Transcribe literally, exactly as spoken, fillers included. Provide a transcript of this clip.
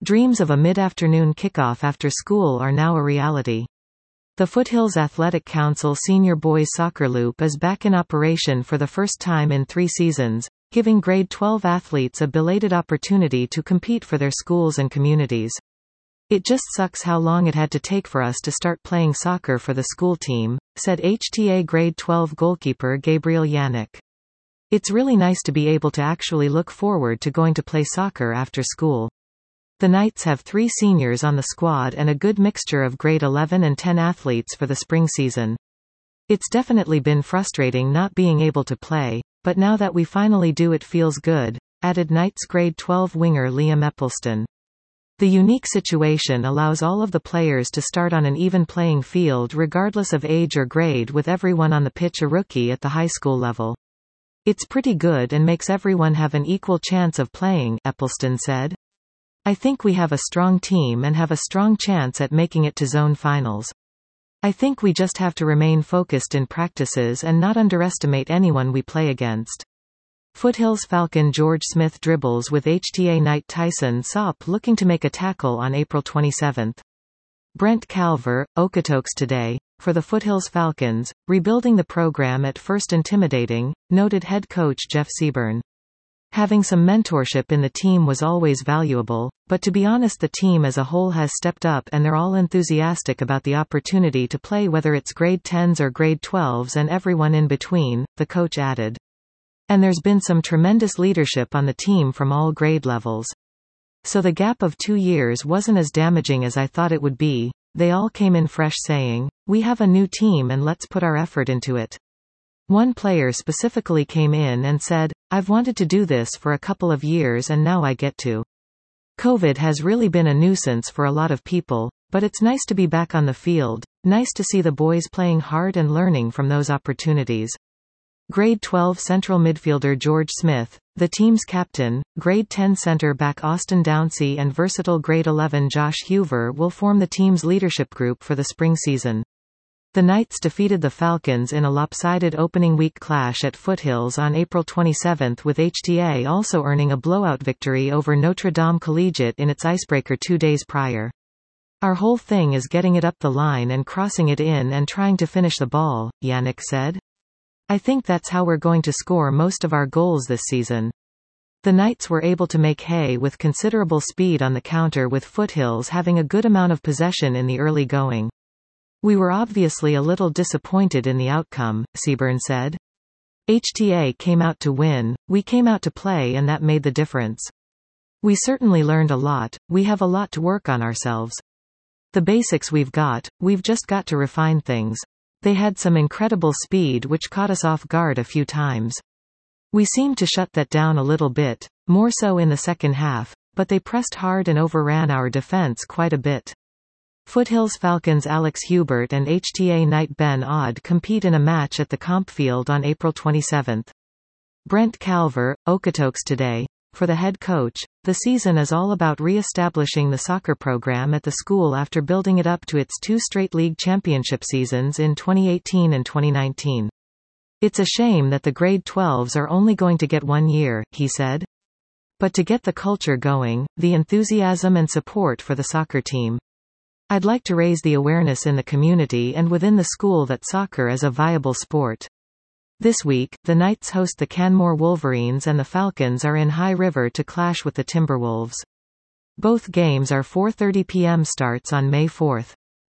Dreams of a mid-afternoon kickoff after school are now a reality. The Foothills Athletic Council Senior Boys Soccer Loop is back in operation for the first time in three seasons, giving grade twelve athletes a belated opportunity to compete for their schools and communities. "It just sucks how long it had to take for us to start playing soccer for the school team," said H T A grade twelve goalkeeper Gabriel Yannick. "It's really nice to be able to actually look forward to going to play soccer after school." The Knights have three seniors on the squad and a good mixture of grade eleven and ten athletes for the spring season. "It's definitely been frustrating not being able to play, but now that we finally do it feels good," added Knights grade twelve winger Liam Eppelston. "The unique situation allows all of the players to start on an even playing field regardless of age or grade, with everyone on the pitch a rookie at the high school level. It's pretty good and makes everyone have an equal chance of playing," Eppelston said. "I think we have a strong team and have a strong chance at making it to zone finals. I think we just have to remain focused in practices and not underestimate anyone we play against." Foothills Falcon George Smith dribbles with H T A Knight Tyson Sopp looking to make a tackle on April twenty-seventh. Brent Calver, Okotoks today, for the Foothills Falcons, rebuilding the program at first intimidating, noted head coach Jeff Seaburn. "Having some mentorship in the team was always valuable, but to be honest the team as a whole has stepped up and they're all enthusiastic about the opportunity to play, whether it's grade tens or grade twelves and everyone in between," the coach added. "And there's been some tremendous leadership on the team from all grade levels. So the gap of two years wasn't as damaging as I thought it would be. They all came in fresh saying, 'We have a new team and let's put our effort into it.' One player specifically came in and said, 'I've wanted to do this for a couple of years and now I get to.' COVID has really been a nuisance for a lot of people, but it's nice to be back on the field, nice to see the boys playing hard and learning from those opportunities." Grade twelve central midfielder George Smith, the team's captain, grade ten center-back Austin Downsey and versatile grade eleven Josh Huver will form the team's leadership group for the spring season. The Knights defeated the Falcons in a lopsided opening week clash at Foothills on April twenty-seventh, with H T A also earning a blowout victory over Notre Dame Collegiate in its icebreaker two days prior. "Our whole thing is getting it up the line and crossing it in and trying to finish the ball," Yannick said. "I think that's how we're going to score most of our goals this season." The Knights were able to make hay with considerable speed on the counter, with Foothills having a good amount of possession in the early going. "We were obviously a little disappointed in the outcome," Seaburn said. "H T A came out to win, we came out to play, and that made the difference. We certainly learned a lot, we have a lot to work on ourselves. The basics we've got, we've just got to refine things. They had some incredible speed which caught us off guard a few times. We seemed to shut that down a little bit, more so in the second half, but they pressed hard and overran our defense quite a bit." Foothills Falcons Alex Hubert and H T A Knight Ben Odd compete in a match at the Comp Field on April twenty-seventh. Brent Calver, Okotoks today, for the head coach, the season is all about re-establishing the soccer program at the school after building it up to its two straight league championship seasons in twenty eighteen and twenty nineteen. "It's a shame that the grade twelves are only going to get one year," he said. "But to get the culture going, the enthusiasm and support for the soccer team. I'd like to raise the awareness in the community and within the school that soccer is a viable sport." This week, the Knights host the Canmore Wolverines and the Falcons are in High River to clash with the Timberwolves. Both games are four thirty p m starts on May fourth.